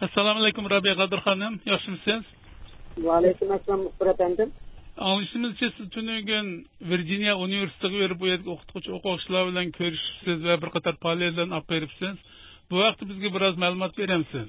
Assalomu alaykum Rabia Qadir xonim, yaxshimisiz? Va alaykum assalom muxbir efendim. Anglishimizcha siz tunugun Virginia Universitetiga berib bu yerga o'quvchilar bilan ko'rishibsiz va bir qator faoliyatlarni olib beribsiz. Bu vaqtda bizga biroz ma'lumot beramiz.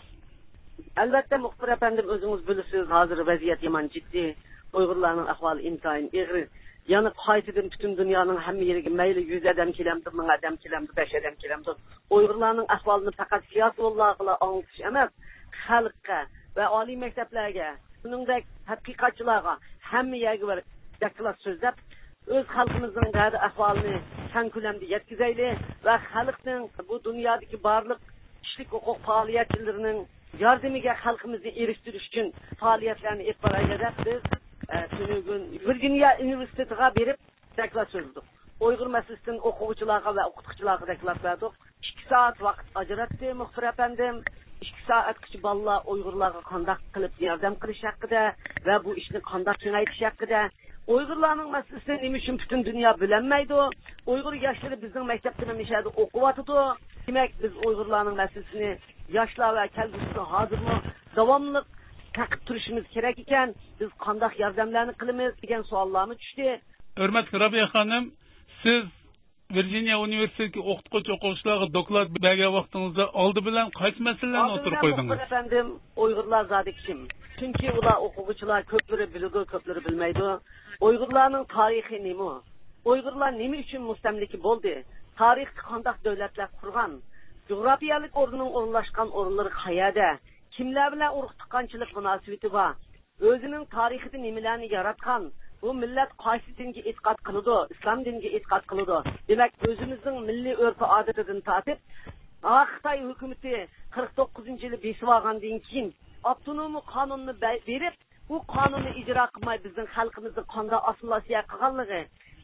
Albatta muxbir efendim, o'zingiz bilasiz, hozir vaziyat yomon jiddiy. Uyg'urlarning ahvoli intayin og'ir. Yani qaysidir bütün dünyanın hamma yeriga mayli 100 adam kelamdi, 1000 adam kelamdi, 5 adam kelamdi. Uyg'urlarning ahvolini faqat siyosatchilarga anglatish emas, xalqqa va oliy maktablarga, shuningdek tadqiqotchilarga hamma yerga bir doklad so'zlab, o'z xalqimizning ahvolini keng ko'lamda yetkazaylik va xalqning bu dunyodagi barliq kishilik huquq faoliyatchilarining yordamiga xalqimizni erishtirish uchun faoliyatlarni olib boraylik deb biz Tünügün Virginia Üniversiteti'ne berip doklad sözlük. Uygur meselesinden okuvchilarga ve okutuvchilarga doklad verdik. 2 saat vaqt ajratdi muxbir efendim. 2 saat kichi balla Uygurlarga qanday qilib yordam qilish haqida va bu ishni qanday kengaytirish haqida. Uygurlarning meselesini nima uchun butun dunyo bilinmaydi? Uygur yoshlari bizning maktabda mishada o'qiyotdi. Demak, biz Uygurlarning meselesini yoshlar va kelgusida hozirmi davomli taqib turishimiz kerak ekan, biz qanday yordamlarni qilamiz degan savollarni tushdi. Hurmatli Rabia xonim, siz Virginia Universitetiga o'quvchilarga doklad bergan vaqtingizda oldi bilan qaysi masalalarni o'tirib qo'ydingiz? Efendim, Uyg'urlar zodi kim? Chunki ular o'quvchilar ko'plari biladi, ko'plari bilmaydi. Uyg'urlarning tarixi nima? Uyg'urlar nima uchun mustamlika bo'ldi? Tarixda qanday davlatlar qurgan? Coğrafiyalik o'rnining o'rnashgan o'rinlari qayerda? Kimler bilen urug' tuqqanchilik munosabati bor? O'zining tarixida nimalarni yaratgan? Bu millat qaysi dinga e'tiqod qiladi? Islom diniga e'tiqod qiladi. Demak, o'zimizning milliy urf-odatidan tortib, Xitoy hukumati 49-yili besib olgandan keyin avtonom qonunni berib, bu qonunni ijro qilmay bizning xalqimizni qanday asosiyga qilganligi,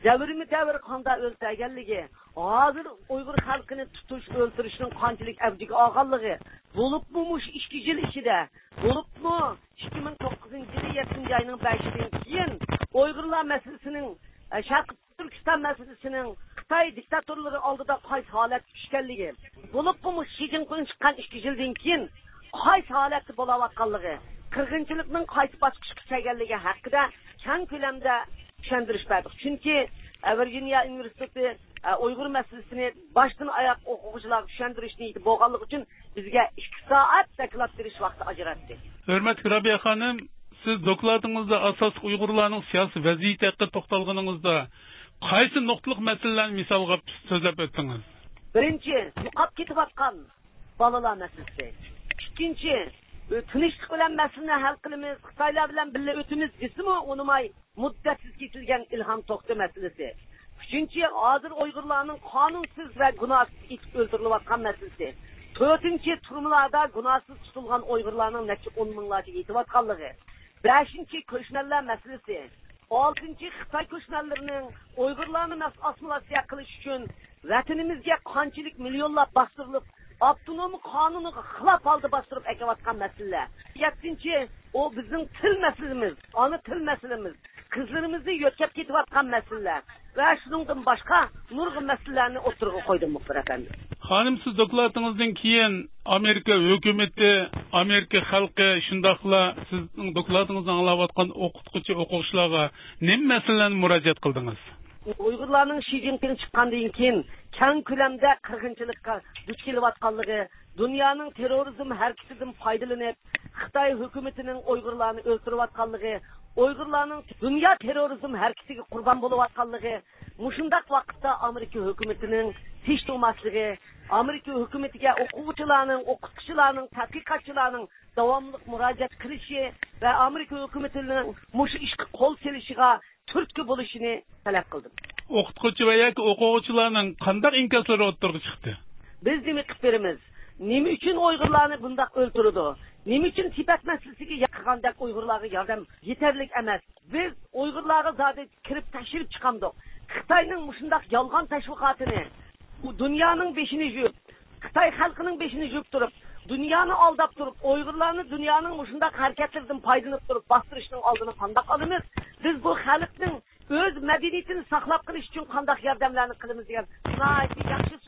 davr qanday o'ltirganligi, hozir Uyg'ur xalqini tutish, o'ltirishning qanchalik avjiga olganligi, bo'libmi mush 2 yil ichida, bo'libmi 2009-yili 7-oyning 5-idan keyin Uyg'urlar masalasining, Sharq Turkiston masalasining Xitoy diktatorlari oldida qaysi holat tushganligi, bo'libmi Xi Jinping chiqqan 2 yildan keyin qaysi holatda bo'layotganligi, qirg'inchilikning qaysi bosqichga kelganligi haqida keng ko'lamda tushuntirish berdik. Chunki Virginia Universiteti Uyghur meselesini baştan ayak o'quvchilarga tushuntirishni bo'lganligi uchun bizga 2 soat doklad berish vaqti ajratdi. Hurmatli Rabia xonim, siz dokladingizda asosiy Uyg'urlarning siyosiy vaziyati haqida to'xtalganingizda qaysi nuqtaliq masalalarni misolga so'zlab o'tdingiz? Birinchi, yo'qolib ketayotgan bolalar masalasi. Ikkinchi, tinchlik bilan masalani hal qilamiz, Xitoylar bilan birga o'tamiz desimi, unimay muddatsiz ketilgan Ilhom To'xta masalasi. Üçüncü, hazır Uygurlarning qonunsiz va gunohsiz etib o'ldirilayotgan masalasi. To'rtinchi, turmalarda gunohsiz tutilgan Uygurlarning necha 10 minglarcha yetayotganligi. Beshinchi, ko'chmanlar masalasi. Oltinchi, Xitoy ko'chmanlarining Uygurlarni assimilyatsiya qilish uchun vatanimizga qanchalik millionlab bostirilib, avtonom qonuniga xilof holda bostirib akayotgan masalalar. Yettinchi, o bizning til masalamiz, ana til masalamiz. Qizlarimizni yo'tkab ketayotgan masalalar va shuningdan boshqa nurg'un masalalarni o'tirg'a qo'ydim muxbir efendim. Xonim, siz dokladingizdan keyin Amerika hukumati, Amerika xalqi shundaqla sizning dokladingizni anglayotgan o'quvchilarga nima masalalarni murojaat qildingiz? Uyg'urlarning Xi Jinping chiqqandan keyin keng ko'lamda qirg'inchilikka duch kelayotganligi, dunyoning terrorizm harakatidan foydalanib, Xitoy hukumatining Uyg'urlarni o'ltirayotganligi, Uyg'urlarning dunyo terrorizm harakatiga qurbon bo'layotganligi, mushundaq vaqtda Amerika hukumatining tinch turmasligi, Amerika hukumatiga o'quvchilarning, o'qituvchilarning, tadqiqotchilarning davomli murojaat qilishi va Amerika hukumatining mush ishga qo'l kelishiga turtki bo'lishini talab qildim. O'qituvchi va yoki o'quvchilarning qanday inkaslari o'tirg'i chiqdi? Biz nima qilib beramiz? Nima uchun Uyg'urlarni bundaq o'ltirdi? Nima uchun Tibet masalasiga yaqingandek Uyg'urlarga yordam yetarli emas? Biz Uyg'urlarga zodi kirib tashirib chiqamdik. Xitoyning mushundaq yolg'on tashviqotini, bu dunyoning beshini yuvib, Xitoy xalqining beshini yuvib turib, dunyoni aldab turib, Uyg'urlarni dunyoning mushundaq harakatlaridan foydalanib turib, bostirishning oldini qanday olamiz? Biz bu xalqning o'z madaniyatini saqlab qolish uchun qanday yordamlarni qilamiz degan yaxshi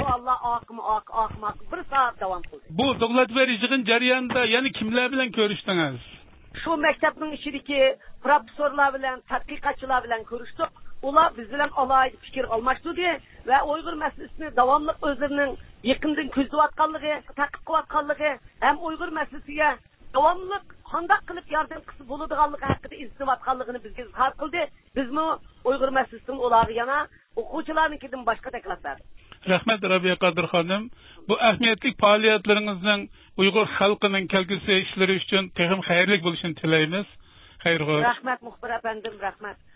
suallar akmak bir saat devam kıldı. Bu doklad verişiğin jarayonida yani kimler bilan ko'rishdingiz? Şu mektebin içindeki profesörler bilen, tadqiqatçılar bilen görüştük. Ular biz bilen alaylı fikir almıştırdı ve Uygur meselesini devamlı özlerinin yakından közüvatkanlığı, takip kıvatkanlığı hem Uygur meselesiye devamlı handak kılıp yardım kısı buludığanlığı hakkında istivatkanlığını bizge izhar kıldı. Biz mi Uygur meselesinin olağı yana okuçularınkinden başka deklak verdik. Rahmet Rabia Kadir Hanım, bu ahmiyetlik faaliyetlerimizin Uygur halkının kelgüsü işleri için tehim hayırlı buluşun tileyimiz. Hayır olsun. Rahmet muhbir efendim, rahmet.